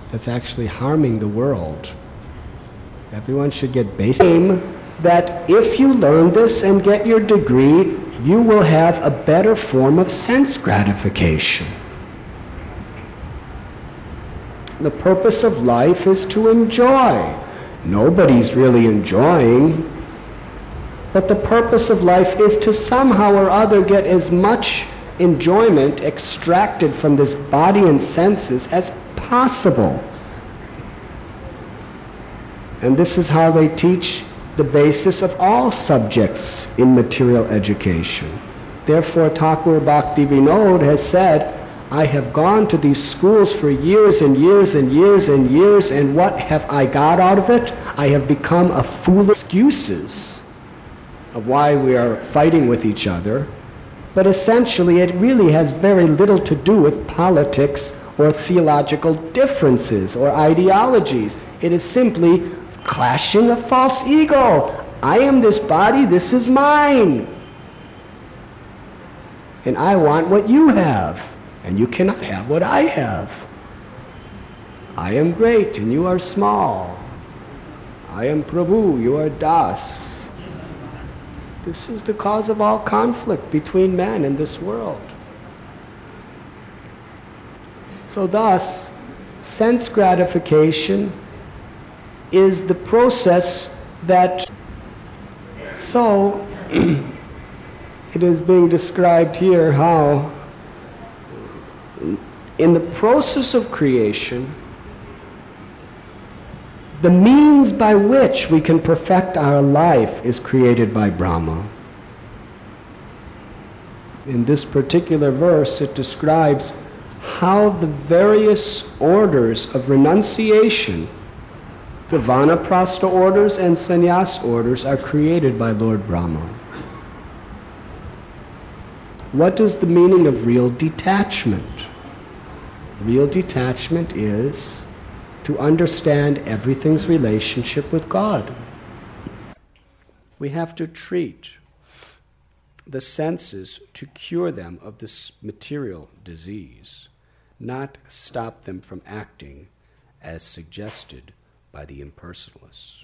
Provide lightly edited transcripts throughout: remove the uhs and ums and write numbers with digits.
that's actually harming the world. Everyone should get basic. That if you learn this and get your degree, you will have a better form of sense gratification. The purpose of life is to enjoy. Nobody's really enjoying, but the purpose of life is to somehow or other get as much enjoyment extracted from this body and senses as possible. And this is how they teach the basis of all subjects in material education. Therefore, Thakur Bhaktivinoda has said, I have gone to these schools for years and years and years and years, and what have I got out of it? I have become a fool of excuses of why we are fighting with each other. But essentially, it really has very little to do with politics or theological differences or ideologies. It is simply clashing of false ego. I am this body, this is mine. And I want what you have, and you cannot have what I have. I am great, and you are small. I am Prabhu, you are Das. This is the cause of all conflict between man and this world. So thus, sense gratification is the process that, so it is being described here how in the process of creation, the means by which we can perfect our life is created by Brahma. In this particular verse, it describes how the various orders of renunciation, the Vanaprastha orders and Sannyas orders, are created by Lord Brahma. What is the meaning of real detachment? Real detachment is to understand everything's relationship with God. We have to treat the senses to cure them of this material disease, not stop them from acting as suggested by the impersonalists.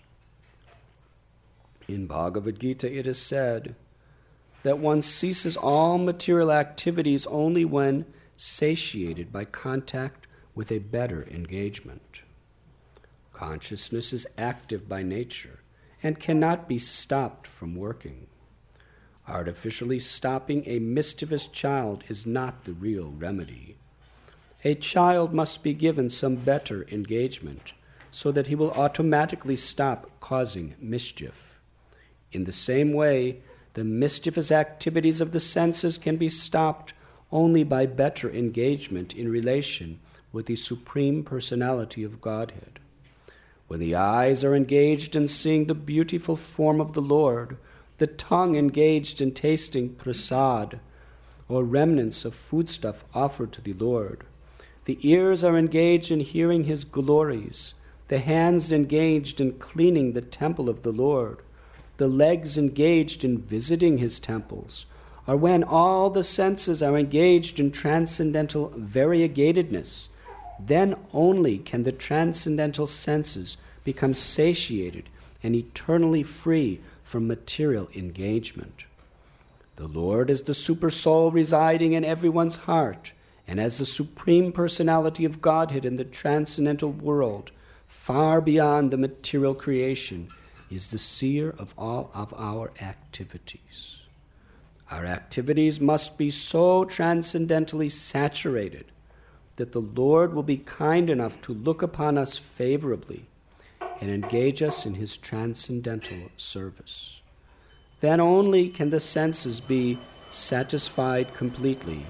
In Bhagavad Gita it is said that one ceases all material activities only when satiated by contact with a better engagement. Consciousness is active by nature and cannot be stopped from working. Artificially stopping a mischievous child is not the real remedy. A child must be given some better engagement so that he will automatically stop causing mischief. In the same way, the mischievous activities of the senses can be stopped only by better engagement in relation with the Supreme Personality of Godhead. When the eyes are engaged in seeing the beautiful form of the Lord, the tongue engaged in tasting prasad, or remnants of foodstuff offered to the Lord, the ears are engaged in hearing His glories, the hands engaged in cleaning the temple of the Lord, the legs engaged in visiting His temples, or when all the senses are engaged in transcendental variegatedness, then only can the transcendental senses become satiated and eternally free from material engagement. The Lord is the Supersoul residing in everyone's heart, and as the Supreme Personality of Godhead in the transcendental world, far beyond the material creation, is the seer of all of our activities. Our activities must be so transcendentally saturated that the Lord will be kind enough to look upon us favorably and engage us in His transcendental service. Then only can the senses be satisfied completely.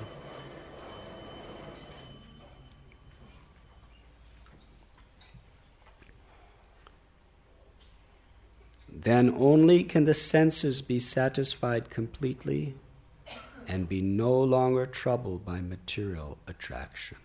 Then only can the senses be satisfied completely and be no longer troubled by material attraction.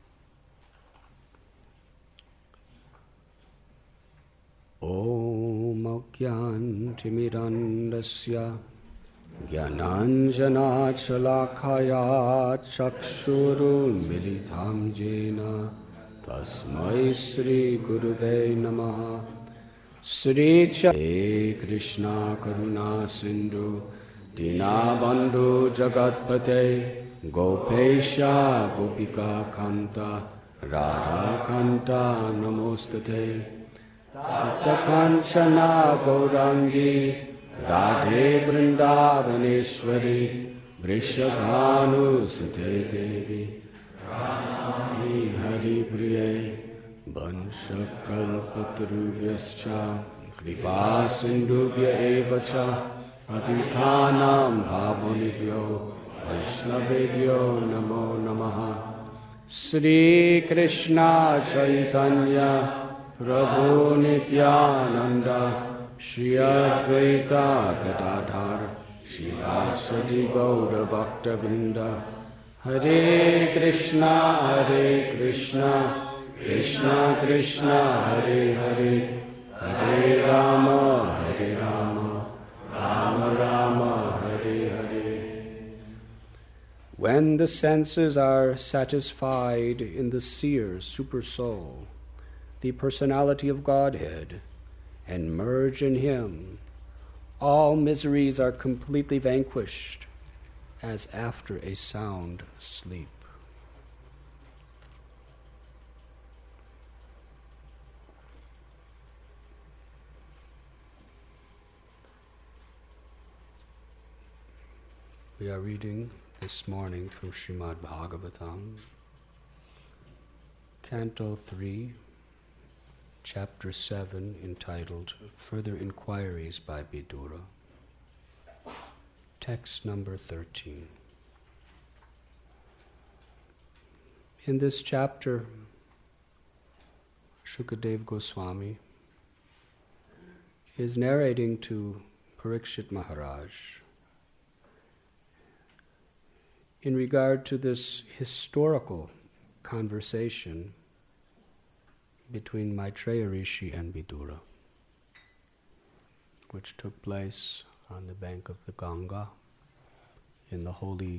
Om Ajnantimirandasya Jnananjana Chalakaya Chakshuru Militam Jena Tasmai Sri Guruve Namaha. Sri Chaitanya Krishna Karuna Sindhu Dinabandhu Jagatpate Gopesha Gopika Kanta Radha Kanta Namostate Tata Kanchana Gaurangi Radhe Vrindavaneshwari Vrishabhanu Sute Devi Hari Hari Priye Vanshakalpatarubhyascha Kripa Sindhubhya Evacha Patithanam Bhavanibhyo Vaishnavebhyo Namo Namaha. Sri Krishna Chaitanya Prabhu Nityananda Shri Advaita Gadadhar Shri Asati Gaura Bhakta Vrinda. Hare Krishna Krishna Krishna Hare Hare Hare Rama Rama Rama Hare Hare. When the senses are satisfied in the seer supersoul, the personality of Godhead, and merge in Him, all miseries are completely vanquished, as after a sound sleep. We are reading this morning from Srimad Bhagavatam, Canto 3, Chapter 7, entitled Further Inquiries by Vidura. Text number 13. In this chapter, Shukadeva Goswami is narrating to Parikshit Maharaj in regard to this historical conversation between Maitreya Rishi and Vidura, which took place on the bank of the Ganga in the holy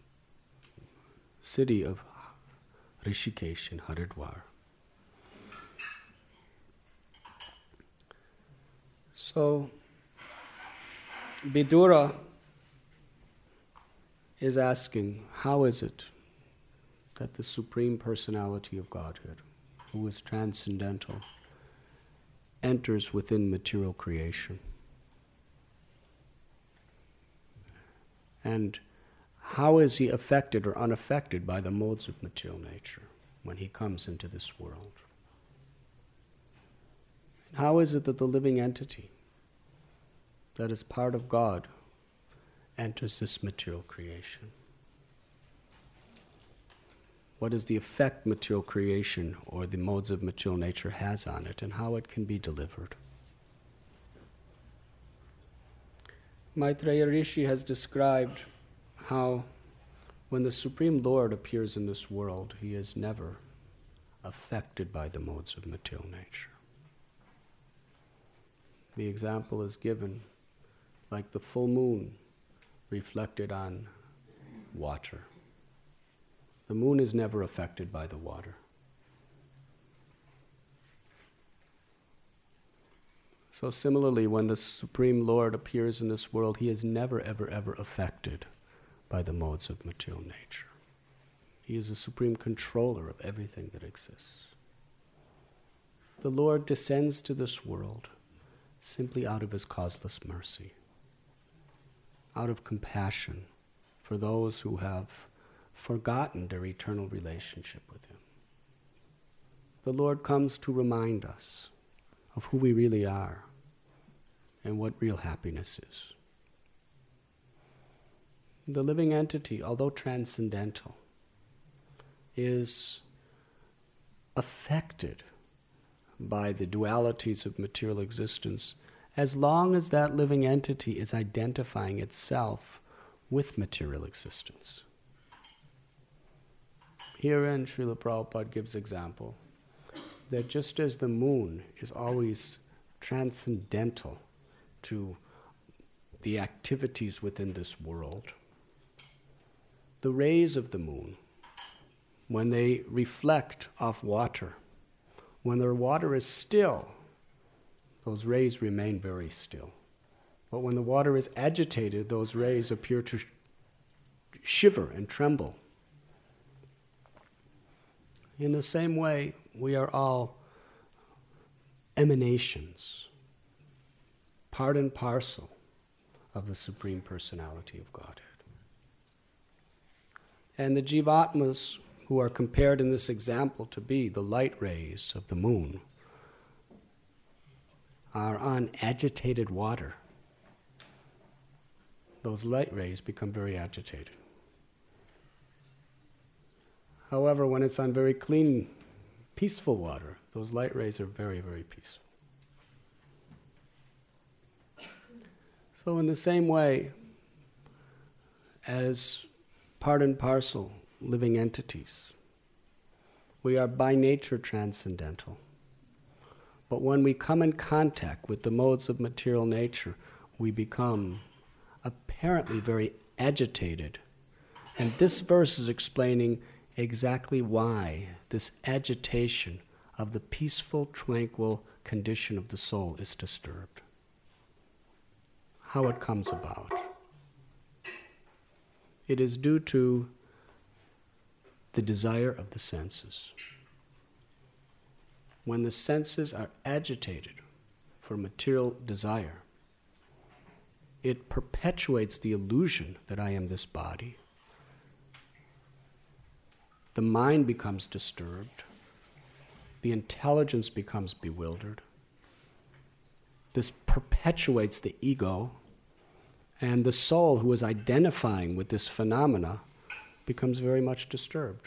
city of Rishikesh in Haridwar. So, Vidura is asking, how is it that the Supreme Personality of Godhead, who is transcendental, enters within material creation? And how is He affected or unaffected by the modes of material nature when He comes into this world? And how is it that the living entity that is part of God enters this material creation? What is the effect material creation or the modes of material nature has on it, and how it can be delivered? Maitreya Rishi has described how when the Supreme Lord appears in this world, He is never affected by the modes of material nature. The example is given like the full moon reflected on water. The moon is never affected by the water. So similarly, when the Supreme Lord appears in this world, He is never, ever, ever affected by the modes of material nature. He is the supreme controller of everything that exists. The Lord descends to this world simply out of His causeless mercy, out of compassion for those who have forgotten their eternal relationship with Him. The Lord comes to remind us of who we really are and what real happiness is. The living entity, although transcendental, is affected by the dualities of material existence as long as that living entity is identifying itself with material existence. Herein, Srila Prabhupada gives example that just as the moon is always transcendental to the activities within this world, the rays of the moon, when they reflect off water, when their water is still, those rays remain very still. But when the water is agitated, those rays appear to shiver and tremble. In the same way, we are all emanations, part and parcel of the Supreme Personality of Godhead. And the Jivatmas, who are compared in this example to be the light rays of the moon, are on agitated water. Those light rays become very agitated. However, when it's on very clean, peaceful water, those light rays are very, very peaceful. So in the same way, as part and parcel living entities, we are by nature transcendental. But when we come in contact with the modes of material nature, we become apparently very agitated. And this verse is explaining exactly why this agitation of the peaceful, tranquil condition of the soul is disturbed. How it comes about. It is due to the desire of the senses. When the senses are agitated for material desire, it perpetuates the illusion that I am this body. The mind becomes disturbed. The intelligence becomes bewildered. This perpetuates the ego, and the soul who is identifying with this phenomena becomes very much disturbed.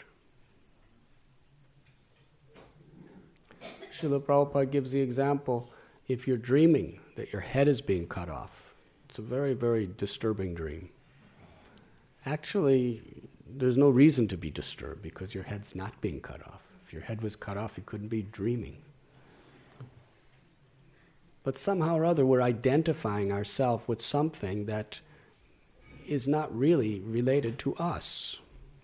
Srila Prabhupada gives the example, if you're dreaming that your head is being cut off, it's a very, very disturbing dream. Actually, there's no reason to be disturbed because your head's not being cut off. If your head was cut off, you couldn't be dreaming. But somehow or other, we're identifying ourselves with something that is not really related to us.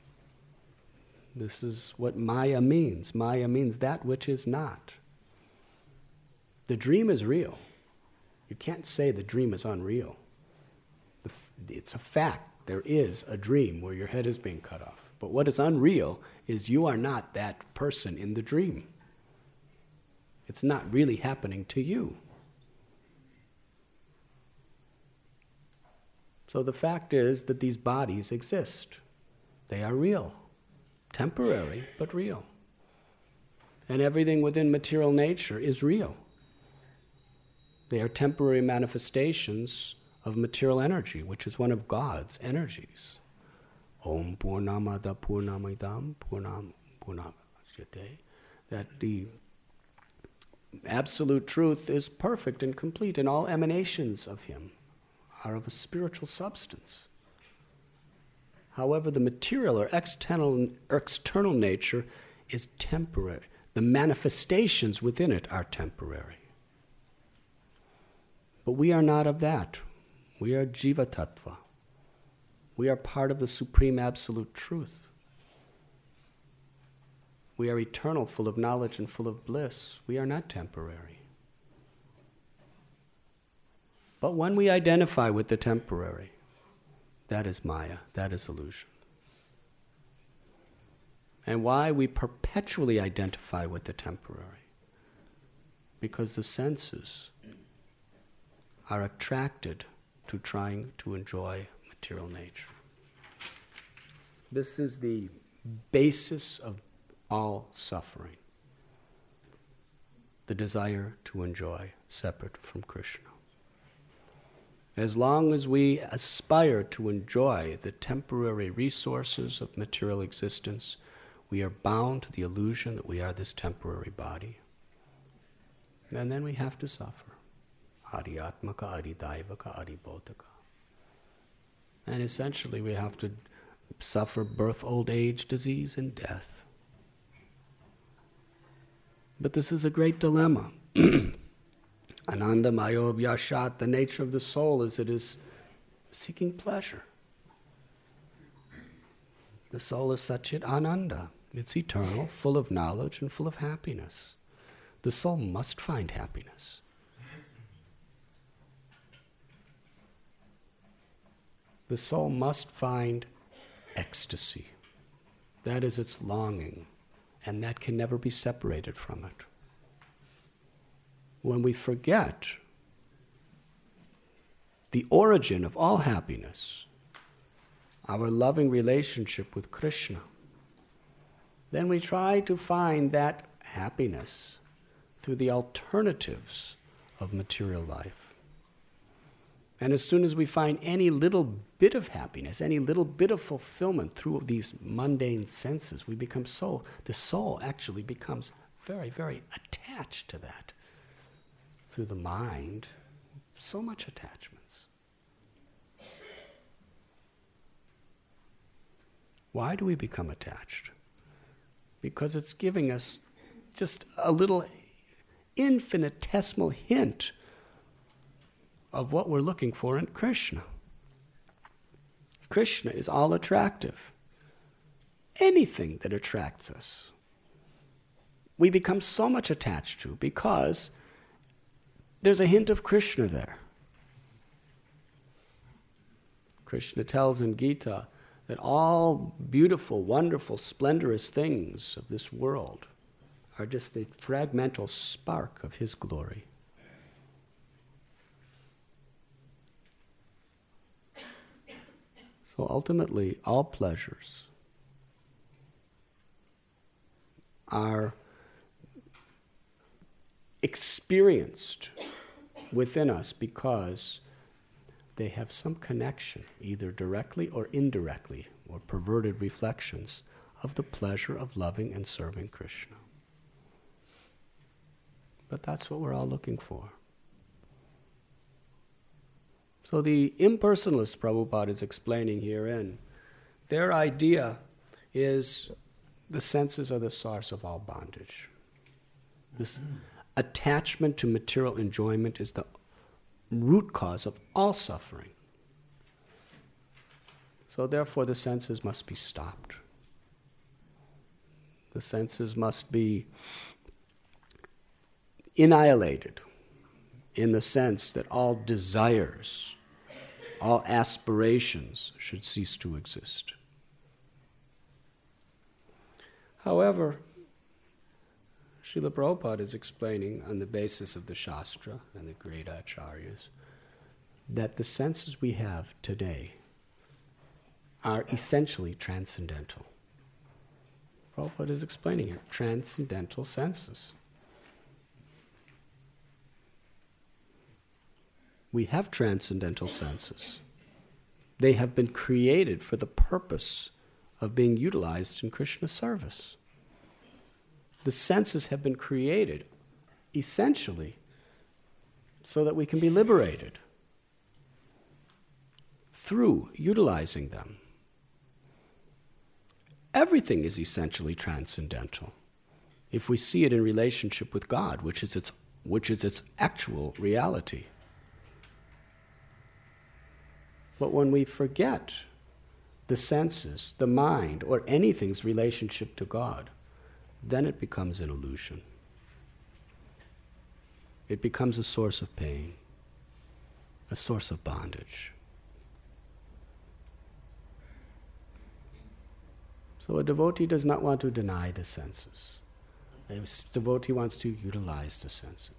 This is what Maya means. Maya means that which is not. The dream is real. You can't say the dream is unreal. It's a fact. There is a dream where your head is being cut off. But what is unreal is you are not that person in the dream. It's not really happening to you. So the fact is that these bodies exist. They are real. Temporary, but real. And everything within material nature is real. They are temporary manifestations of material energy, which is one of God's energies. Om Purnamada Purnamidam Purnam Purnamachyate. That the absolute truth is perfect and complete, and all emanations of Him are of a spiritual substance. However, the material or external nature is temporary. The manifestations within it are temporary. But we are not of that. We are Jiva Tattva. We are part of the Supreme Absolute Truth. We are eternal, full of knowledge and full of bliss. We are not temporary. But when we identify with the temporary, that is Maya, that is illusion. And why we perpetually identify with the temporary? Because the senses are attracted to trying to enjoy material nature. This is the basis of all suffering. The desire to enjoy separate from Krishna. As long as we aspire to enjoy the temporary resources of material existence, we are bound to the illusion that we are this temporary body. And then we have to suffer. Adhyatmaka, Adhidaivaka, Adhibodhaka. And essentially we have to suffer birth, old age, disease, and death. But this is a great dilemma. Ananda Mayo Vyashat, the nature of the soul is it is seeking pleasure. The soul is Satchit Ananda. It's eternal, full of knowledge, and full of happiness. The soul must find happiness. The soul must find ecstasy. That is its longing, and that can never be separated from it. When we forget the origin of all happiness, our loving relationship with Krishna, then we try to find that happiness through the alternatives of material life. And as soon as we find any little bit of happiness, any little bit of fulfillment through these mundane senses, the soul actually becomes very, very attached to that. Through the mind, so much attachments. Why do we become attached? Because it's giving us just a little infinitesimal hint of what we're looking for in Krishna. Krishna is all attractive. Anything that attracts us, we become so much attached to because there's a hint of Krishna there. Krishna tells in Gita that all beautiful, wonderful, splendorous things of this world are just a fragmental spark of his glory. So ultimately, all pleasures are experienced within us because they have some connection, either directly or indirectly, or perverted reflections of the pleasure of loving and serving Krishna. But that's what we're all looking for. So the impersonalists Prabhupada is explaining herein, their idea is the senses are the source of all bondage. This attachment to material enjoyment is the root cause of all suffering. So therefore the senses must be stopped. The senses must be annihilated in the sense that all desires, all aspirations should cease to exist. However, Srila Prabhupada is explaining on the basis of the Shastra and the great acharyas that the senses we have today are essentially transcendental. Prabhupada is explaining here, transcendental senses. We have transcendental senses. They have been created for the purpose of being utilized in Krishna service. The senses have been created essentially so that we can be liberated through utilizing them. Everything is essentially transcendental if we see it in relationship with God, which is its actual reality. But when we forget the senses, the mind, or anything's relationship to God, then it becomes an illusion. It becomes a source of pain, a source of bondage. So a devotee does not want to deny the senses. A devotee wants to utilize the senses.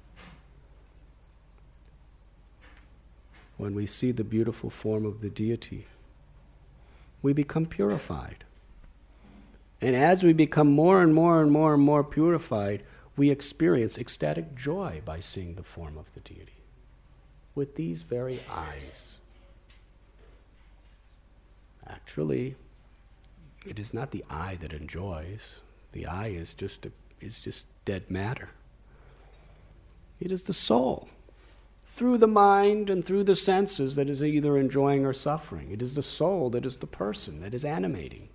When we see the beautiful form of the deity, we become purified. And as we become more and more and more and more purified, we experience ecstatic joy by seeing the form of the deity with these very eyes. Actually, it is not the eye that enjoys. The eye is just dead matter. It is the soul, through the mind and through the senses, that is either enjoying or suffering. It is the soul that is the person, that is animating.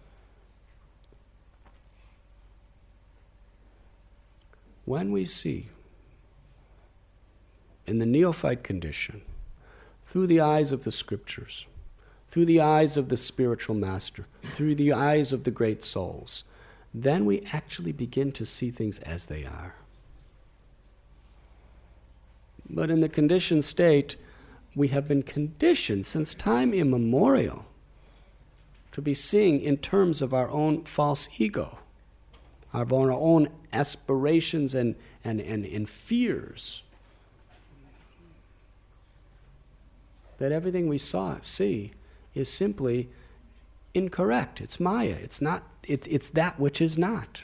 When we see, in the neophyte condition, through the eyes of the scriptures, through the eyes of the spiritual master, through the eyes of the great souls, then we actually begin to see things as they are. But in the conditioned state, we have been conditioned since time immemorial to be seeing in terms of our own false ego, of our own aspirations and fears. That everything we see is simply incorrect. It's Maya. It's not. It's that which is not.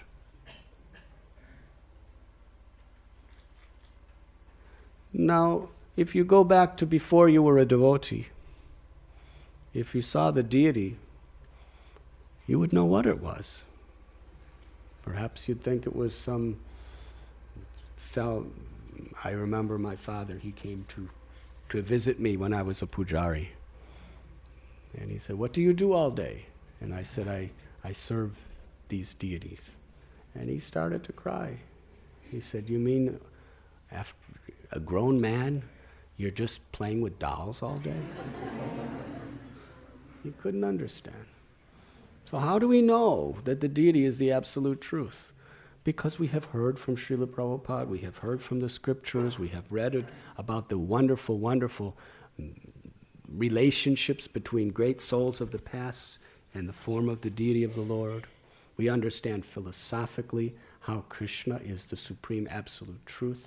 Now, if you go back to before you were a devotee, if you saw the deity, you would know what it was. Perhaps you'd think it was some. I remember my father. He came to visit me when I was a pujari. And he said, "What do you do all day?" And I said, I serve these deities. And he started to cry. He said, "You mean after a grown man, you're just playing with dolls all day?" He couldn't understand. So how do we know that the deity is the absolute truth? Because we have heard from Srila Prabhupada, we have heard from the scriptures, we have read about the wonderful, wonderful relationships between great souls of the past and the form of the deity of the Lord. We understand philosophically how Krishna is the supreme absolute truth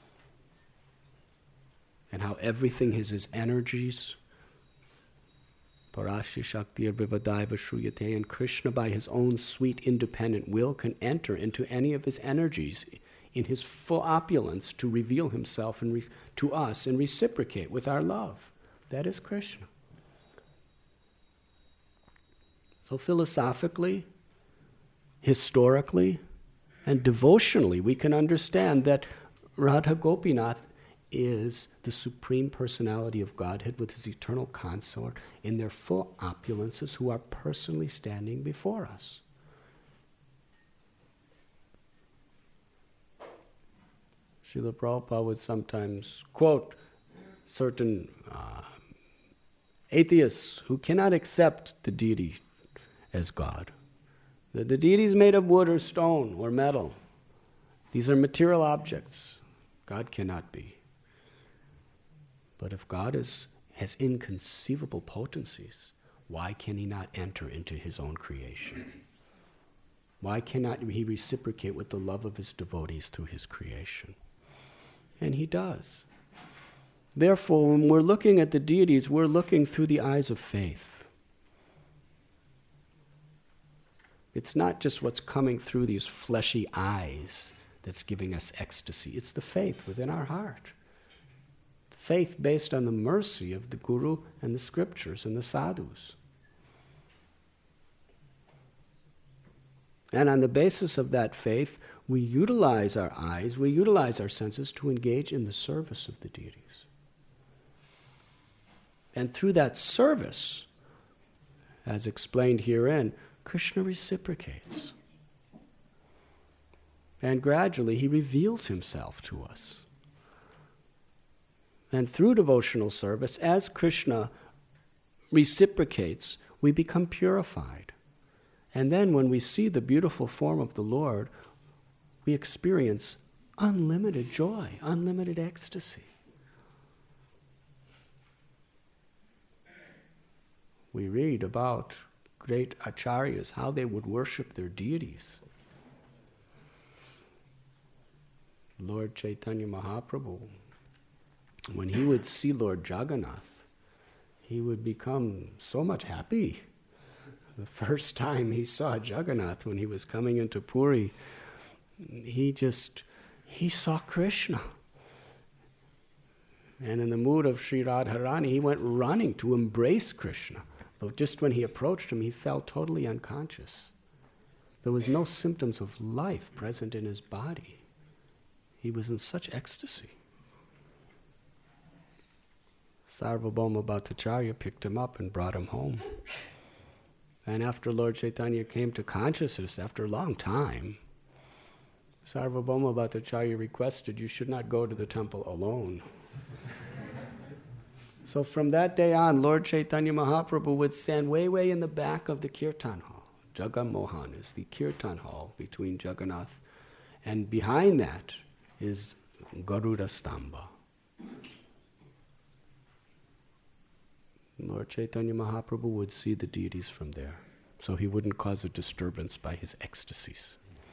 and how everything is his energies. Parashya Shakti Vivadaiva Shruyate, and Krishna by his own sweet independent will can enter into any of his energies in his full opulence to reveal himself to us and reciprocate with our love. That is Krishna. So philosophically, historically, and devotionally, we can understand that Radha Gopinath is the supreme personality of Godhead with his eternal consort in their full opulences who are personally standing before us. Srila Prabhupada would sometimes quote certain atheists who cannot accept the deity as God. The deity is made of wood or stone or metal. These are material objects. God cannot be. But if God has inconceivable potencies, why can he not enter into his own creation? Why cannot he reciprocate with the love of his devotees through his creation? And he does. Therefore, when we're looking at the deities, we're looking through the eyes of faith. It's not just what's coming through these fleshy eyes that's giving us ecstasy. It's the faith within our heart. Faith based on the mercy of the Guru and the scriptures and the sadhus. And on the basis of that faith, we utilize our eyes, we utilize our senses to engage in the service of the deities. And through that service, as explained herein, Krishna reciprocates. And gradually he reveals himself to us. And through devotional service, as Krishna reciprocates, we become purified. And then when we see the beautiful form of the Lord, we experience unlimited joy, unlimited ecstasy. We read about great acharyas, how they would worship their deities. Lord Chaitanya Mahaprabhu, when he would see Lord Jagannath, he would become so much happy. The first time he saw Jagannath when he was coming into Puri, he saw Krishna. And in the mood of Sri Radharani, he went running to embrace Krishna. But just when he approached him, he felt totally unconscious. There was no symptoms of life present in his body. He was in such ecstasy. Sarvabhauma Bhattacharya picked him up and brought him home. And after Lord Chaitanya came to consciousness, after a long time, Sarvabhauma Bhattacharya requested, "You should not go to the temple alone." So from that day on, Lord Chaitanya Mahaprabhu would stand way in the back of the Kirtan Hall. Jagan Mohan is the Kirtan Hall between Jagannath, and behind that is Garuda Stamba. Lord Chaitanya Mahaprabhu would see the deities from there, so he wouldn't cause a disturbance by his ecstasies.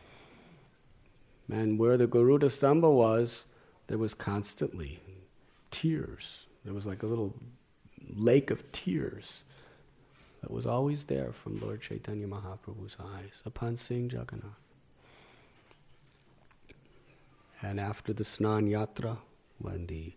And where the Garuda Stamba was, there was constantly tears. There was like a little lake of tears that was always there from Lord Chaitanya Mahaprabhu's eyes upon seeing Jagannath. And after the Snan Yatra, when the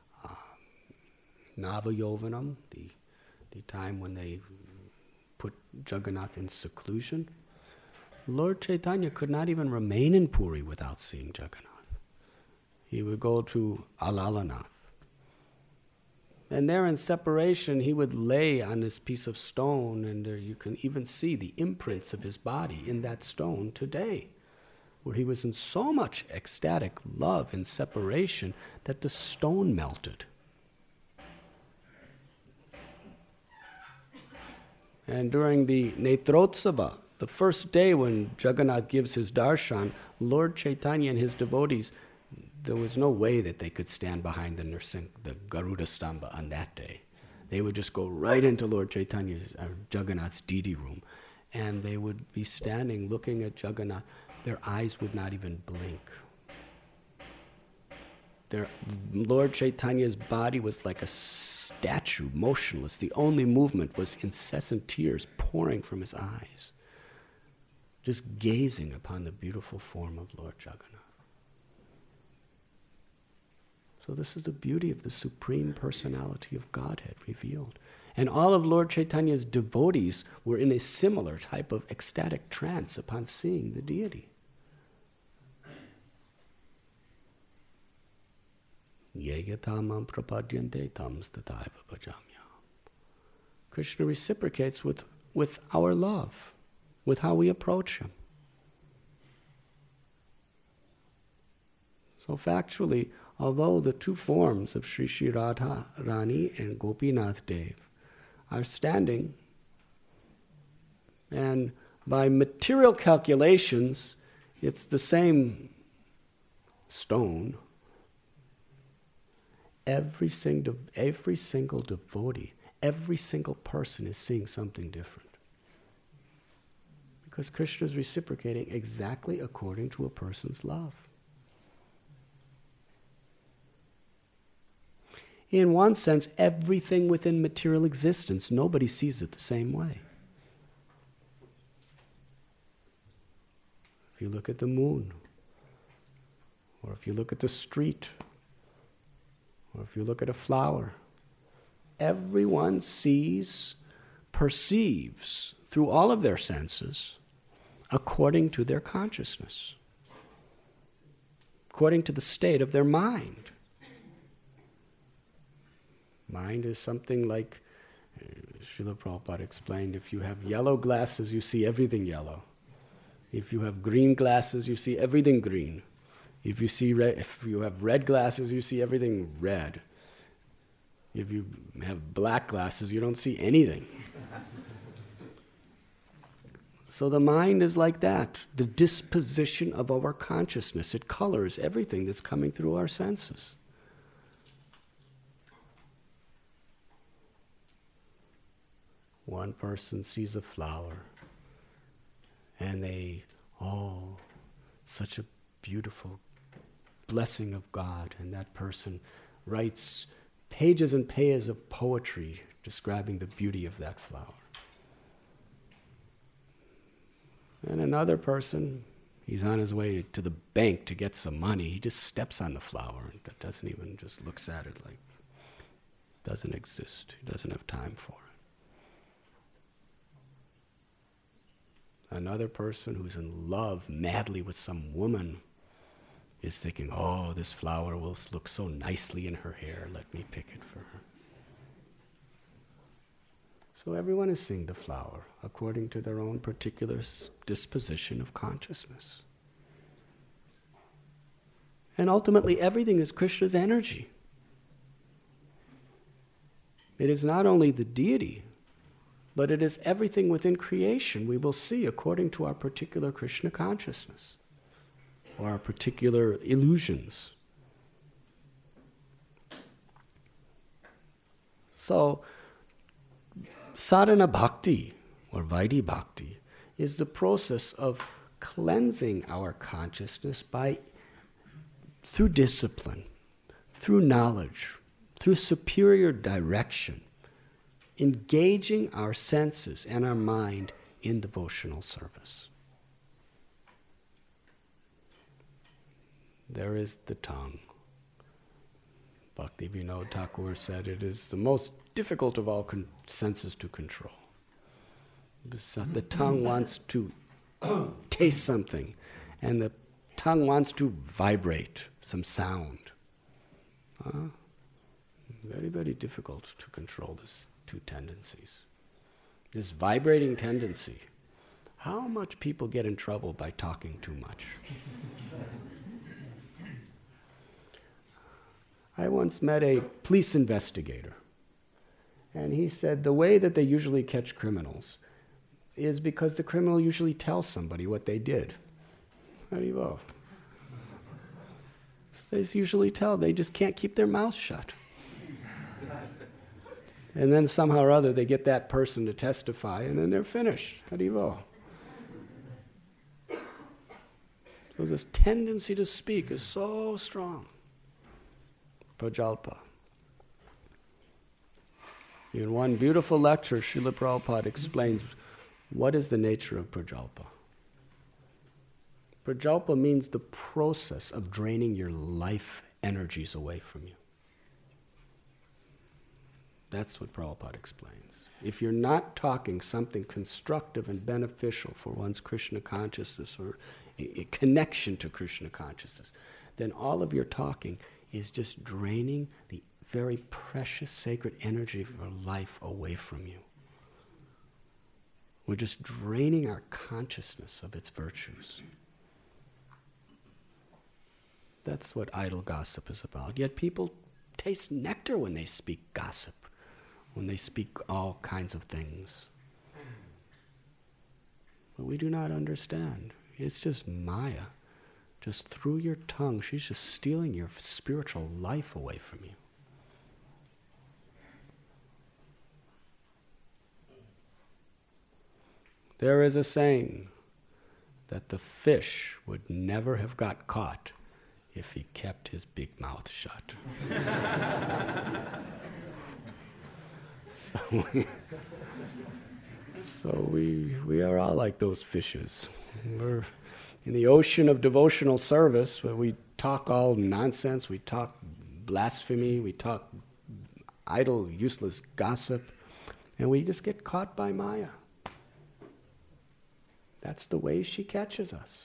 Navayovanam, the time when they put Jagannath in seclusion, Lord Chaitanya could not even remain in Puri without seeing Jagannath. He would go to Alalanath. And there in separation, he would lay on this piece of stone, and there you can even see the imprints of his body in that stone today, where he was in so much ecstatic love and separation that the stone melted. And during the Netrotsava, the first day when Jagannath gives his darshan, Lord Chaitanya and his devotees, there was no way that they could stand behind the Garuda Stamba on that day. They would just go right into Lord Chaitanya's, Jagannath's deity room, and they would be standing looking at Jagannath. Their eyes would not even blink. Lord Chaitanya's body was like a statue, motionless. The only movement was incessant tears pouring from his eyes, just gazing upon the beautiful form of Lord Jagannath. So this is the beauty of the Supreme Personality of Godhead revealed. And all of Lord Chaitanya's devotees were in a similar type of ecstatic trance upon seeing the deity. Krishna reciprocates with our love, with how we approach him. So factually, although the two forms of Sri Sri Radha Rani and Gopinath Dev are standing, and by material calculations, it's the same stone, every single devotee, every single person is seeing something different. Because Krishna is reciprocating exactly according to a person's love. In one sense, everything within material existence, nobody sees it the same way. If you look at the moon, or if you look at the street, or if you look at a flower, everyone sees, perceives through all of their senses according to their consciousness, according to the state of their mind. Mind is something like, Srila Prabhupada explained, if you have yellow glasses, you see everything yellow. If you have green glasses, you see everything green. If you have red glasses, you see everything red. If you have black glasses, you don't see anything. So the mind is like that, the disposition of our consciousness. It colors everything that's coming through our senses. One person sees a flower, and such a beautiful blessing of God, and that person writes pages and pages of poetry describing the beauty of that flower. And another person, he's on his way to the bank to get some money, he just steps on the flower and doesn't even, just looks at it like it doesn't exist, he doesn't have time for it. Another person who's in love madly with some woman is thinking, oh, this flower will look so nicely in her hair, let me pick it for her. So everyone is seeing the flower according to their own particular disposition of consciousness. And ultimately everything is Krishna's energy. It is not only the deity, but it is everything within creation we will see according to our particular Krishna consciousness or our particular illusions. So, sadhana bhakti or Vaidhi bhakti is the process of cleansing our consciousness through discipline, through knowledge, through superior direction, engaging our senses and our mind in devotional service. There is the tongue. Bhakti Vinod Thakur said it is the most difficult of all senses to control. The tongue wants to taste something, and the tongue wants to vibrate some sound. Very, very difficult to control these two tendencies. This vibrating tendency. How much people get in trouble by talking too much? I once met a police investigator, and he said the way that they usually catch criminals is because the criminal usually tells somebody what they did. Haribol. They usually tell, they just can't keep their mouths shut. And then somehow or other they get that person to testify, and then they're finished. Haribol. So this tendency to speak is so strong. Prajalpa. In one beautiful lecture, Srila Prabhupada explains what is the nature of Prajalpa. Prajalpa means the process of draining your life energies away from you. That's what Prabhupada explains. If you're not talking something constructive and beneficial for one's Krishna consciousness or a connection to Krishna consciousness, then all of your talking is just draining the very precious, sacred energy of your life away from you. We're just draining our consciousness of its virtues. That's what idle gossip is about. Yet people taste nectar when they speak gossip, when they speak all kinds of things. But we do not understand. It's just Maya. Just through your tongue, she's just stealing your spiritual life away from you. There is a saying that the fish would never have got caught if he kept his big mouth shut. So we are all like those fishes. We're in the ocean of devotional service where we talk all nonsense, we talk blasphemy, we talk idle, useless gossip, and we just get caught by Maya. That's the way she catches us.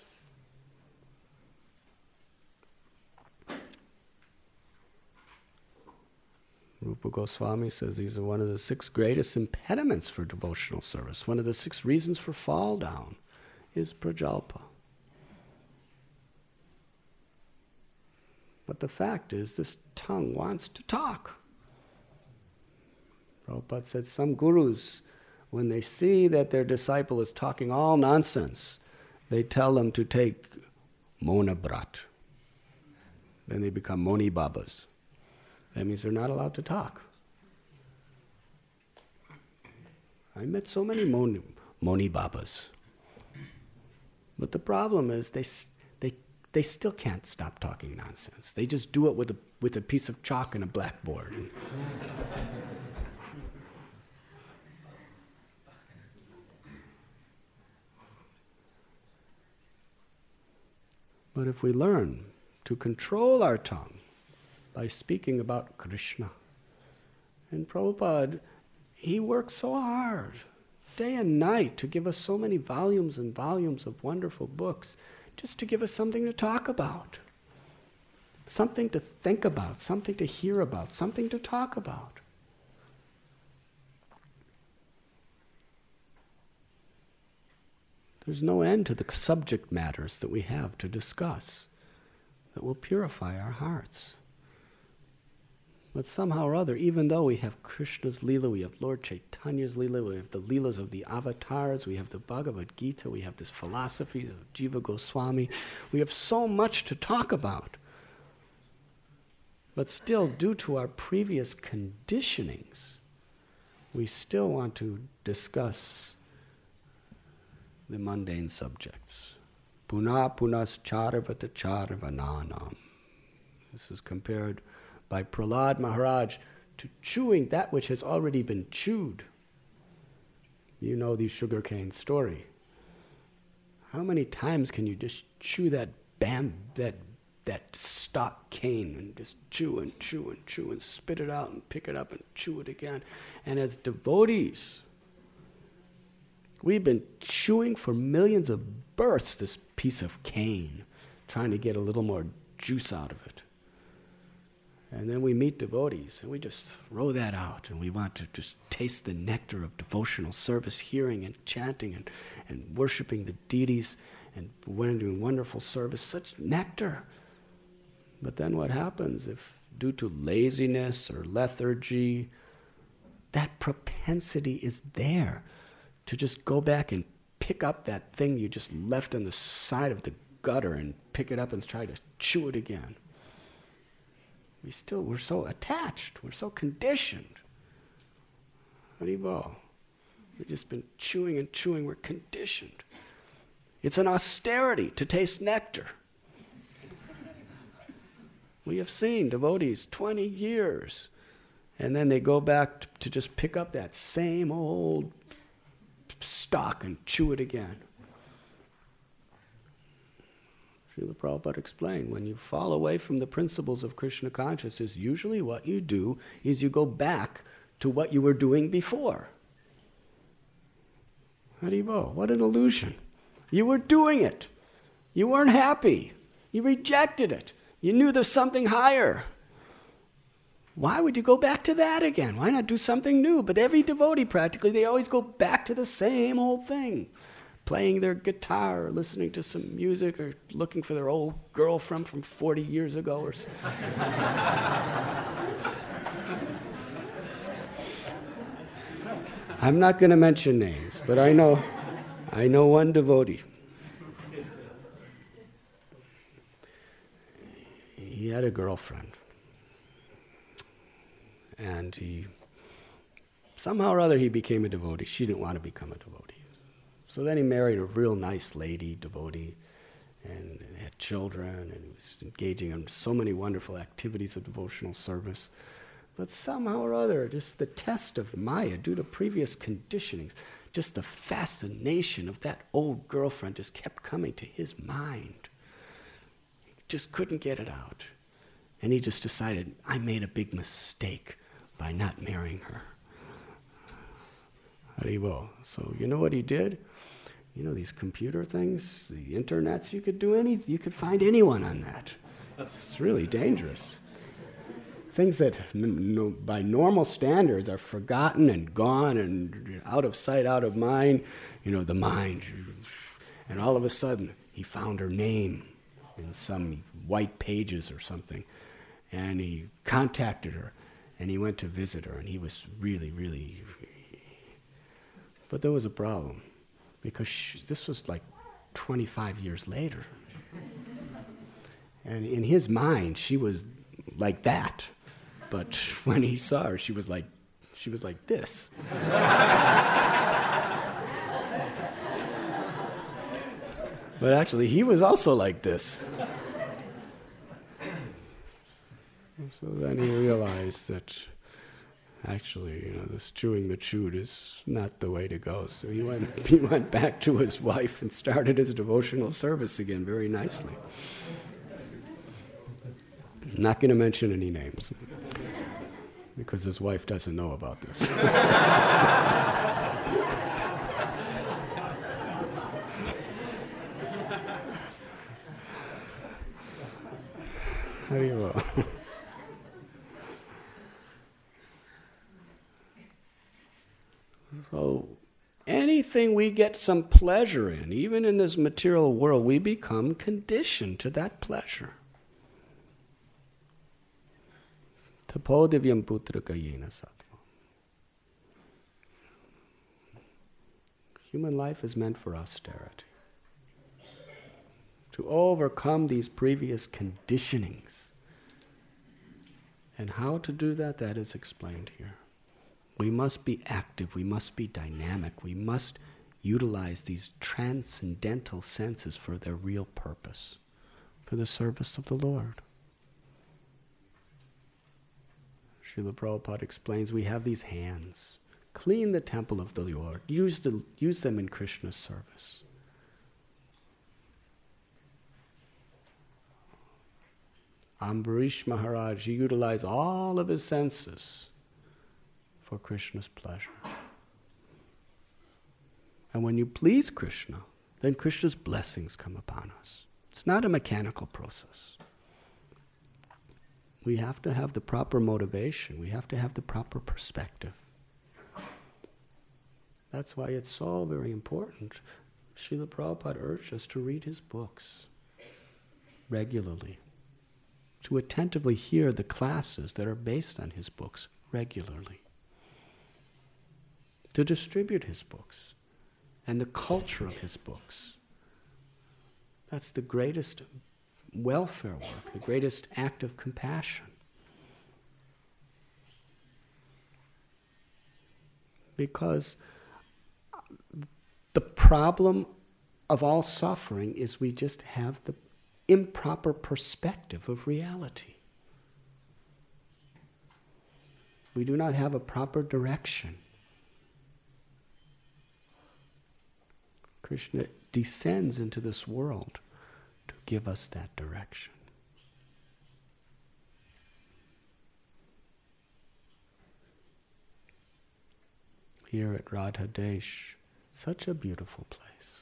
Rupa Goswami says these are one of the 6 greatest impediments for devotional service. One of the 6 reasons for fall down is prajalpa. But the fact is, this tongue wants to talk. Prabhupada said some gurus, when they see that their disciple is talking all nonsense, they tell them to take Mona Brat. Then they become Moni Babas. That means they're not allowed to talk. I met so many Moni Babas. But the problem is they still can't stop talking nonsense. They just do it with a piece of chalk and a blackboard. But if we learn to control our tongue by speaking about Krishna, and Prabhupada, he worked so hard, day and night, to give us so many volumes and volumes of wonderful books, just to give us something to talk about, something to think about, something to hear about, something to talk about. There's no end to the subject matters that we have to discuss that will purify our hearts. But somehow or other, even though we have Krishna's Leela, we have Lord Chaitanya's Leela, we have the Leelas of the avatars, we have the Bhagavad Gita, we have this philosophy of Jiva Goswami, we have so much to talk about. But still, due to our previous conditionings, we still want to discuss the mundane subjects. Puna punas charvata charvananam. This is compared by Prahlad Maharaj to chewing that which has already been chewed. You know the sugarcane story. How many times can you just chew that stock cane and just chew and chew and chew and spit it out and pick it up and chew it again? And as devotees, we've been chewing for millions of births this piece of cane, trying to get a little more juice out of it. And then we meet devotees, and we just throw that out, and we want to just taste the nectar of devotional service, hearing and chanting and worshiping the deities, and when doing wonderful service, such nectar. But then what happens if, due to laziness or lethargy, that propensity is there to just go back and pick up that thing you just left on the side of the gutter and pick it up and try to chew it again? We're so attached, we're so conditioned. Haribol. We've just been chewing and chewing, we're conditioned. It's an austerity to taste nectar. We have seen devotees 20 years, and then they go back to just pick up that same old stock and chew it again. Srila Prabhupada explained, when you fall away from the principles of Krishna consciousness, usually what you do is you go back to what you were doing before. Haribol, what an illusion. You were doing it. You weren't happy. You rejected it. You knew there's something higher. Why would you go back to that again? Why not do something new? But every devotee practically, they always go back to the same old thing. Playing their guitar, or listening to some music, or looking for their old girlfriend from 40 years ago or something. I'm not going to mention names, but I know one devotee. He had a girlfriend, and somehow or other he became a devotee. She didn't want to become a devotee. So then he married a real nice lady, devotee, and had children, and he was engaging in so many wonderful activities of devotional service. But somehow or other, just the test of Maya, due to previous conditionings, just the fascination of that old girlfriend just kept coming to his mind. He just couldn't get it out. And he just decided, I made a big mistake by not marrying her. Haribol. So you know what he did? You know, these computer things, the internets, you could find anyone on that. It's really dangerous. Things that by normal standards are forgotten and gone and out of sight, out of mind, the mind. And all of a sudden, he found her name in some white pages or something. And he contacted her, and he went to visit her, and he was really, really... But there was a problem. Because this was like 25 years later. And in his mind, she was like that. But when he saw her, she was like this. But actually, he was also like this. So then he realized that actually, this chewing the chewed is not the way to go. So he went back to his wife and started his devotional service again very nicely. I'm not going to mention any names because his wife doesn't know about this. Haribol. So anything we get some pleasure in, even in this material world, we become conditioned to that pleasure. Tapodivyam putraka yena sattva. Human life is meant for austerity. To overcome these previous conditionings. And how to do that, that is explained here. We must be active, we must be dynamic, we must utilize these transcendental senses for their real purpose, for the service of the Lord. Srila Prabhupada explains we have these hands. Clean the temple of the Lord. Use them in Krishna's service. Ambarish Maharaj, he utilized all of his senses for Krishna's pleasure. And when you please Krishna, then Krishna's blessings come upon us. It's not a mechanical process. We have to have the proper motivation. We have to have the proper perspective. That's why it's so very important. Srila Prabhupada urged us to read his books regularly, to attentively hear the classes that are based on his books regularly, to distribute his books and the culture of his books. That's the greatest welfare work, the greatest act of compassion. Because the problem of all suffering is we just have the improper perspective of reality. We do not have a proper direction. Krishna descends into this world to give us that direction. Here at Radha Desh, such a beautiful place.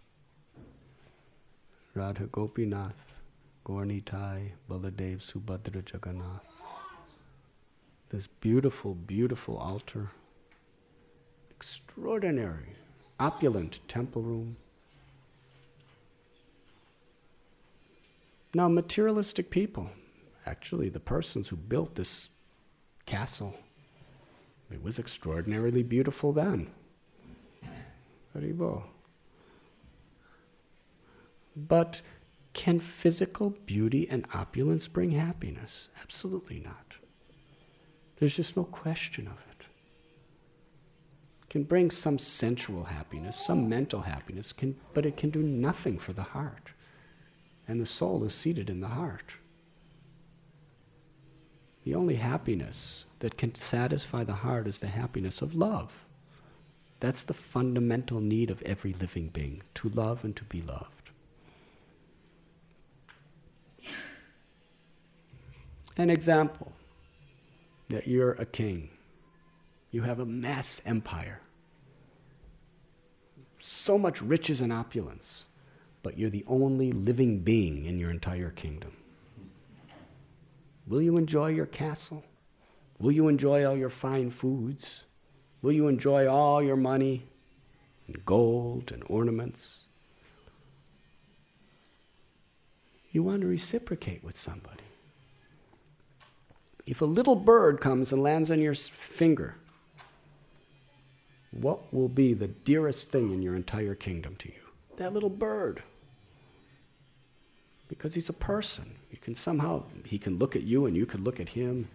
Radha Gopinath, Gaurnitai, Baladev, Subhadra, Jagannath. This beautiful, beautiful altar. Extraordinary, opulent temple room. Now, materialistic people, actually the persons who built this castle, it was extraordinarily beautiful then. Haribol. But can physical beauty and opulence bring happiness? Absolutely not. There's just no question of it. It can bring some sensual happiness, some mental happiness, but it can do nothing for the heart. And the soul is seated in the heart. The only happiness that can satisfy the heart is the happiness of love. That's the fundamental need of every living being, to love and to be loved. An example that you're a king. You have a mass empire. So much riches and opulence, but you're the only living being in your entire kingdom. Will you enjoy your castle? Will you enjoy all your fine foods? Will you enjoy all your money and gold and ornaments? You want to reciprocate with somebody. If a little bird comes and lands on your finger, what will be the dearest thing in your entire kingdom to you? That little bird. Because he's a person. You can somehow, he can look at you and you can look at him.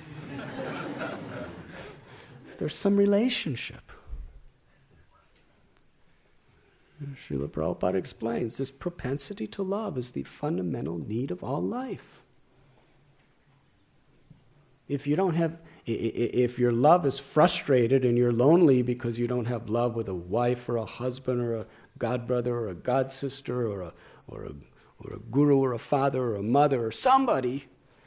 There's some relationship. Srila Prabhupada explains this propensity to love is the fundamental need of all life. If you don't have, if your love is frustrated and you're lonely because you don't have love with a wife or a husband or a godbrother or a godsister or a guru or a father or a mother or somebody,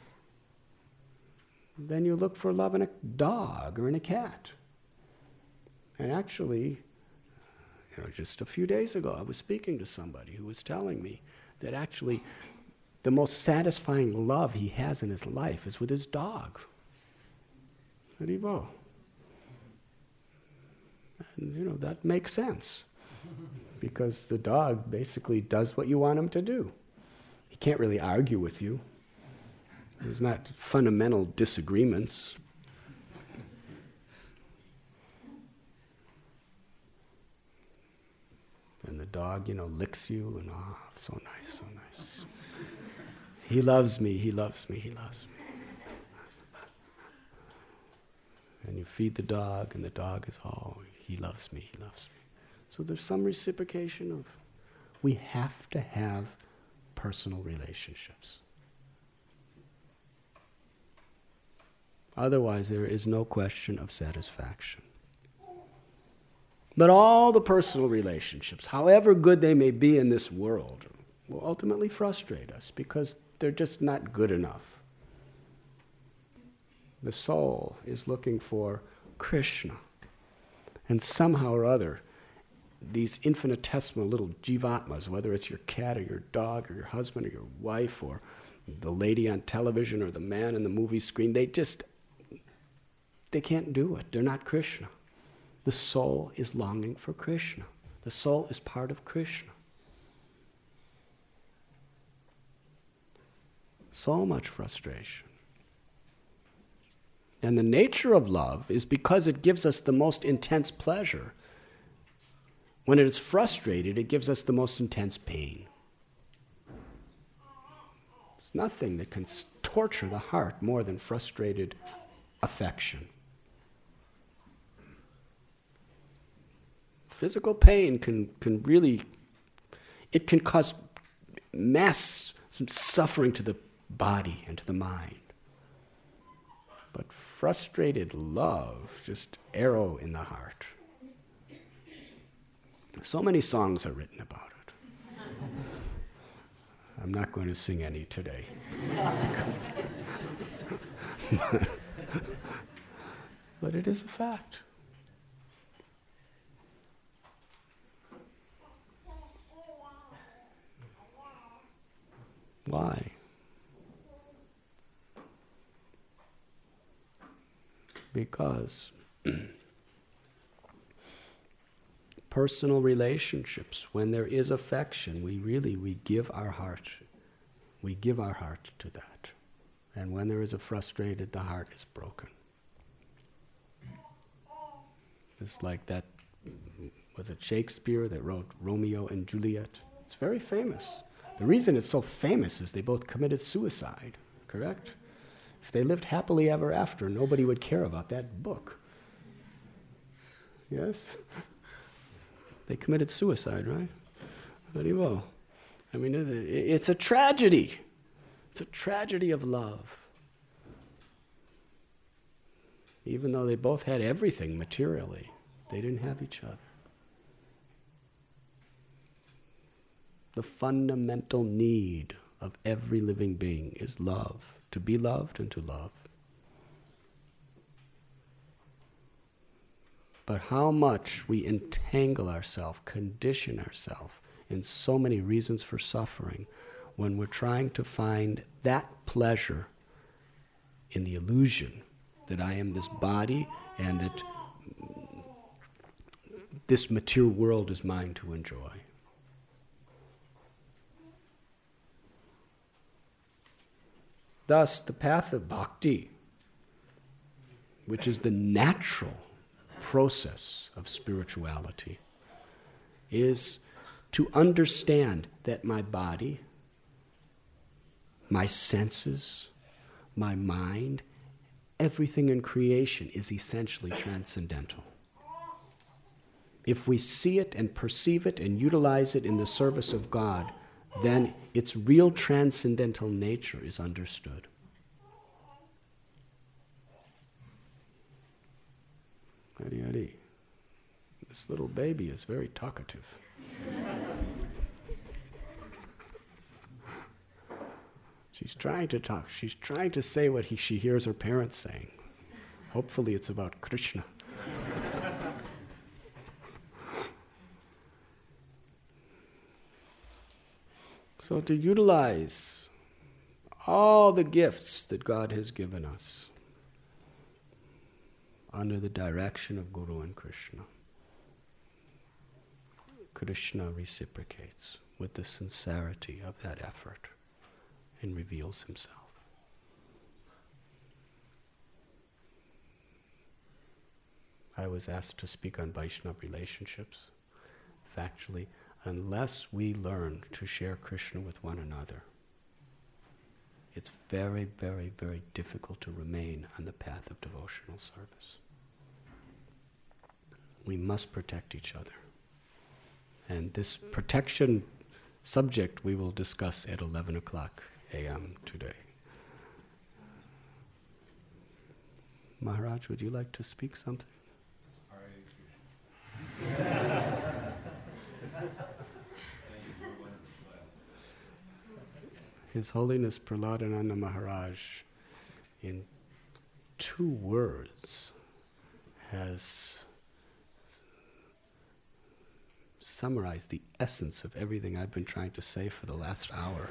then you look for love in a dog or in a cat. And actually, just a few days ago, I was speaking to somebody who was telling me that actually the most satisfying love he has in his life is with his dog. Haribol. And that makes sense. Because the dog basically does what you want him to do. He can't really argue with you. There's not fundamental disagreements. And the dog, licks you and so nice, so nice. He loves me, he loves me, he loves me. And you feed the dog and the dog is, he loves me, he loves me. So there's some reciprocation of, we have to have personal relationships. Otherwise, there is no question of satisfaction. But all the personal relationships, however good they may be in this world, will ultimately frustrate us because they're just not good enough. The soul is looking for Krishna. And somehow or other, these infinitesimal little jivatmas, whether it's your cat or your dog or your husband or your wife or the lady on television or the man in the movie screen, they can't do it. They're not Krishna. The soul is longing for Krishna. The soul is part of Krishna. So much frustration. And the nature of love is because it gives us the most intense pleasure. When it is frustrated, it gives us the most intense pain. There's nothing that can torture the heart more than frustrated affection. Physical pain can really, it can cause mass suffering to the body and to the mind. But frustrated love, just arrow in the heart. So many songs are written about it. I'm not going to sing any today. But it is a fact. Why? Because personal relationships, when there is affection, we give our heart to that. And when there is a frustrated, the heart is broken. It's like that, was it Shakespeare that wrote Romeo and Juliet? It's very famous. The reason it's so famous is they both committed suicide, correct? If they lived happily ever after, nobody would care about that book. Yes? They committed suicide, right? Very well. I mean, it's a tragedy. It's a tragedy of love. Even though they both had everything materially, they didn't have each other. The fundamental need of every living being is love, to be loved and to love. But how much we entangle ourselves, condition ourselves in so many reasons for suffering when we're trying to find that pleasure in the illusion that I am this body and that this material world is mine to enjoy. Thus, the path of bhakti, which is the natural process of spirituality, is to understand that my body, my senses, my mind, everything in creation is essentially transcendental. If we see it and perceive it and utilize it in the service of God, then its real transcendental nature is understood. Hari Hari. This little baby is very talkative. She's trying to talk. She's trying to say what she hears her parents saying. Hopefully it's about Krishna. So to utilize all the gifts that God has given us under the direction of Guru and Krishna, Krishna reciprocates with the sincerity of that effort and reveals himself. was asked to speak on Vaishnava relationships. Factually, unless we learn to share Krishna with one another, it's very, very, very difficult to remain on the path of devotional service. We must protect each other. And this protection subject we will discuss at 11 o'clock a.m. today. Maharaj, would you like to speak something? His Holiness Prahladananda Maharaj, in 2 words, has summarized the essence of everything I've been trying to say for the last hour.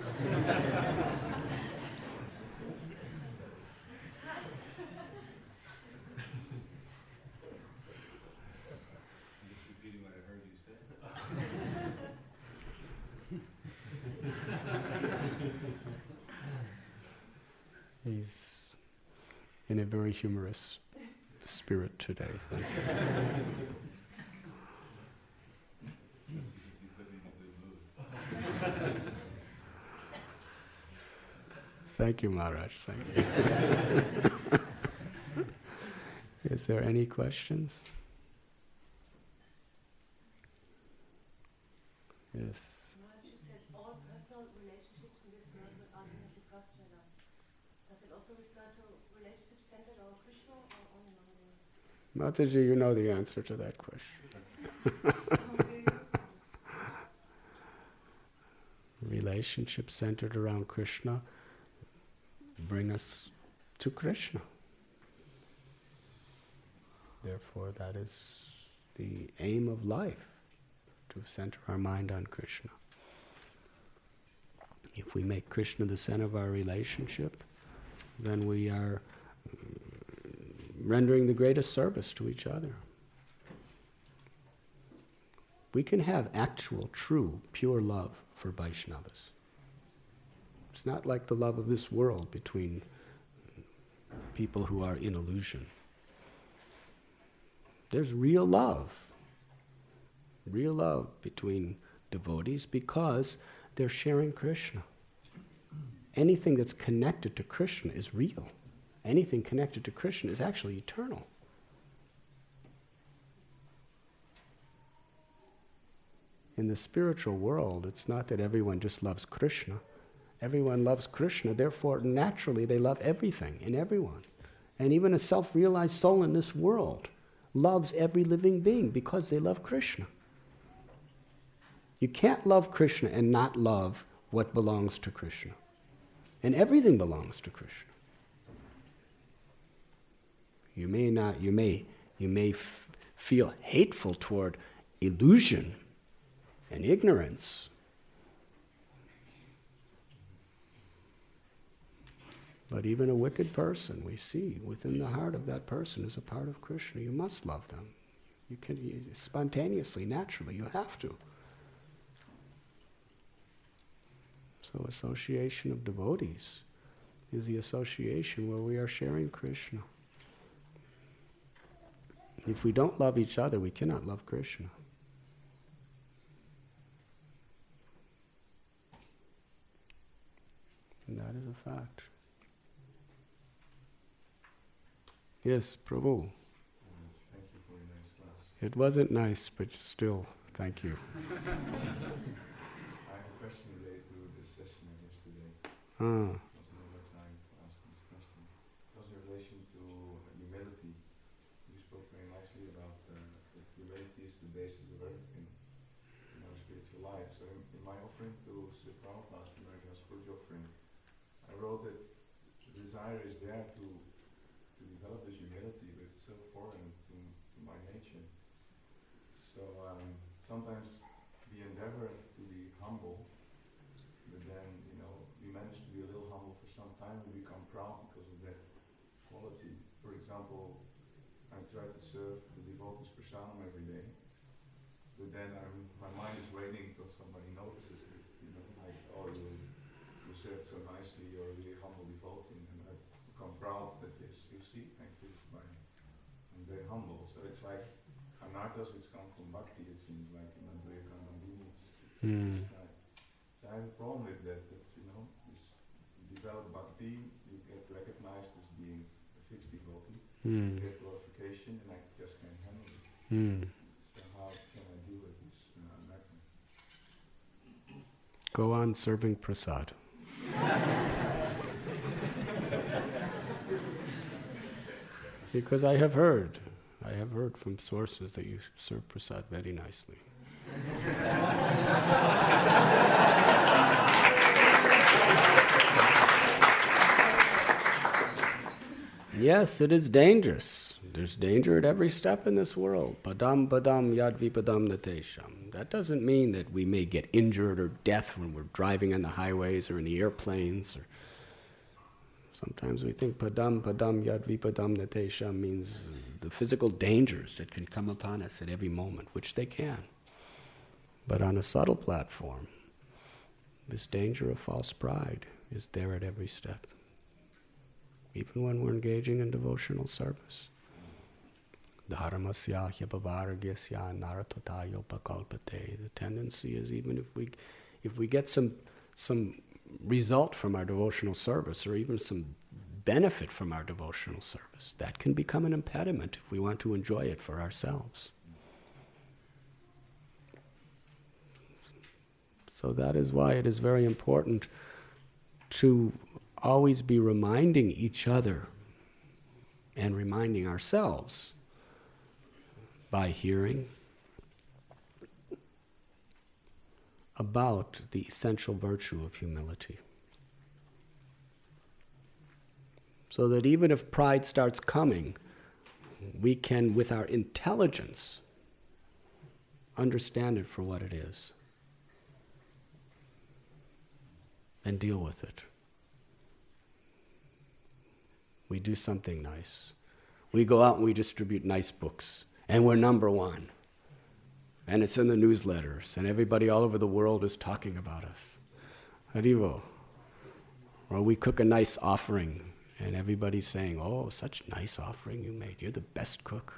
He's in a very humorous spirit today. Thank you. Thank you, Maharaj. Thank you. Is there any questions? Yes. Maharaj, you said all personal relationships in this world will ultimately frustrate us. Does it also refer to relationships centered on Krishna or only on the... Mataji, you know the answer to that question. Relationships centered around Krishna bring us to Krishna. Therefore, that is the aim of life, to center our mind on Krishna. If we make Krishna the center of our relationship, then we are rendering the greatest service to each other. We can have actual, true, pure love for Vaishnavas. It's not like the love of this world between people who are in illusion. There's real love between devotees because they're sharing Krishna. Anything that's connected to Krishna is real. Anything connected to Krishna is actually eternal. In the spiritual world, it's not that everyone just loves Krishna. Everyone loves Krishna, therefore naturally they love everything and everyone. And even a self-realized soul in this world loves every living being because they love Krishna. You can't love Krishna and not love what belongs to Krishna. And everything belongs to Krishna. You may feel hateful toward illusion and ignorance. But even a wicked person, we see within the heart of that person is a part of Krishna. You must love them. Spontaneously, naturally, you have to. So association of devotees is the association where we are sharing Krishna. If we don't love each other, we cannot love Krishna. And that is a fact. Yes, Prabhu. Thank you for your nice class. It wasn't nice, but still, thank you. I have a question related to the session of yesterday. Ah. There was another time to ask this question. It was in relation to humility. You spoke very nicely about that humility is the basis of everything in our spiritual life. So in my offering to Sri Prabhupada's American spiritual offering, I wrote that the desire is there to develop this humility, but it's so foreign to my nature. So sometimes we endeavor to be humble, but then, we manage to be a little humble for some time and become proud because of that quality. For example, I try to serve the devotees prasadam every day, but then my mind is waiting until somebody notices it, like, oh, you served so nicely, you're a really humble devotee, and I become proud that, yes, you see, thank you, my very humble. So it's like anarthas which come from bhakti, it seems like, Mm. so I have a problem with that, this develop bhakti, you get recognized as being a fixed devotee, you get glorification, and I just can't handle it. So how can I deal with this matter? Go on serving prasad. Because I have heard from sources that you serve prasad very nicely. Yes, it is dangerous. There's danger at every step in this world. Padam padam yad vipadam natesham. That doesn't mean that we may get injured or death when we're driving on the highways or in the airplanes. Or sometimes we think padam padam yad vipadam natesham means the physical dangers that can come upon us at every moment, which they can. But on a subtle platform, this danger of false pride is there at every step. Even when we're engaging in devotional service. Dharmasya hyapavargyasya naratatayopakalpate. The tendency is, even if we get some result from our devotional service, or even some benefit from our devotional service, that can become an impediment if we want to enjoy it for ourselves. So that is why it is very important to always be reminding each other and reminding ourselves by hearing about the essential virtue of humility. So that even if pride starts coming, we can, with our intelligence, understand it for what it is and deal with it. We do something nice. We go out and we distribute nice books, and we're number one. And it's in the newsletters, and everybody all over the world is talking about us. Haribo. Or we cook a nice offering, and everybody's saying, "Oh, such nice offering you made. You're the best cook."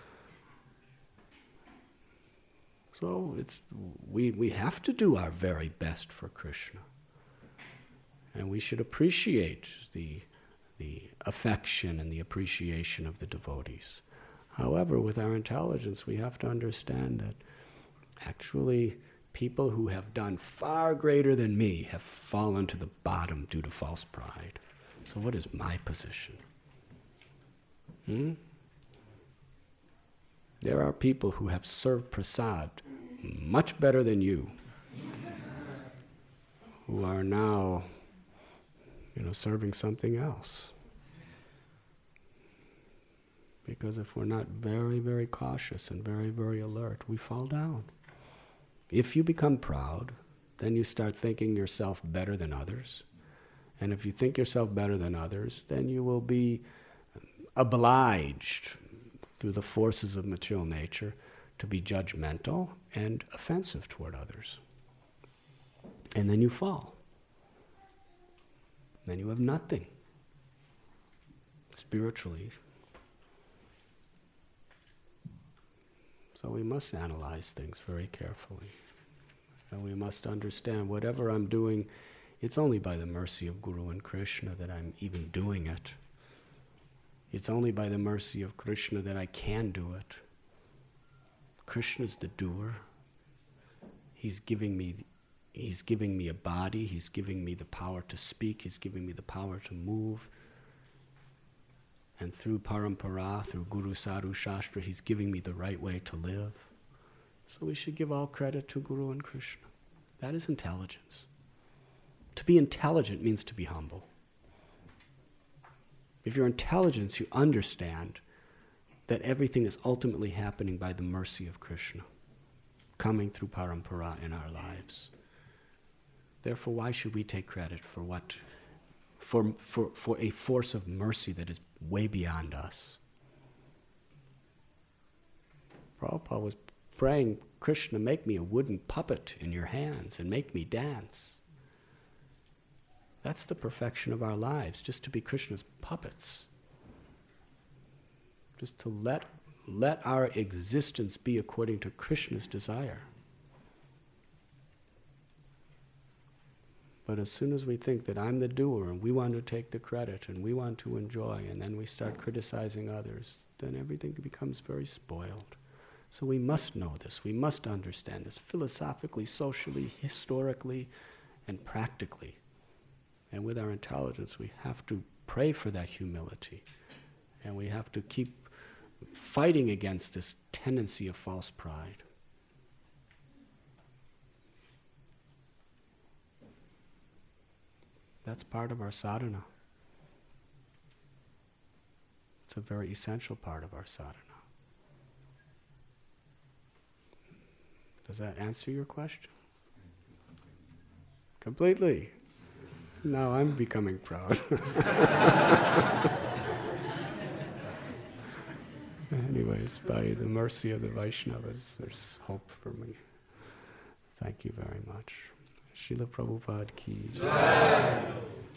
So we have to do our very best for Krishna. And we should appreciate the affection and the appreciation of the devotees. However, with our intelligence, we have to understand that actually people who have done far greater than me have fallen to the bottom due to false pride. So what is my position? There are people who have served prasad much better than you, who are now, serving something else. Because if we're not very, very cautious and very, very alert, we fall down. If you become proud, then you start thinking yourself better than others. And if you think yourself better than others, then you will be obliged, through the forces of material nature, to be judgmental and offensive toward others. And then you fall. Then you have nothing spiritually. So we must analyze things very carefully. And we must understand whatever I'm doing, it's only by the mercy of Guru and Krishna that I'm even doing it. It's only by the mercy of Krishna that I can do it. Krishna's the doer. He's giving me a body. He's giving me the power to speak. He's giving me the power to move. And through parampara, through Guru Sadhu Shastra, he's giving me the right way to live. So we should give all credit to Guru and Krishna. That is intelligence. To be intelligent means to be humble. If you're intelligent, you understand that everything is ultimately happening by the mercy of Krishna, coming through parampara in our lives. Therefore, why should we take credit for a force of mercy that is way beyond us? Prabhupada was praying, "Krishna, make me a wooden puppet in your hands and make me dance." That's the perfection of our lives, just to be Krishna's puppets. Just to let our existence be according to Krishna's desire. But as soon as we think that I'm the doer and we want to take the credit and we want to enjoy, and then we start criticizing others, then everything becomes very spoiled. So we must know this, we must understand this philosophically, socially, historically, and practically. And with our intelligence, we have to pray for that humility. And we have to keep fighting against this tendency of false pride. That's part of our sadhana. It's a very essential part of our sadhana. Does that answer your question? Completely. Now I'm becoming proud. Anyways, by the mercy of the Vaishnavas, there's hope for me. Thank you very much. Srila Prabhupada ki jai.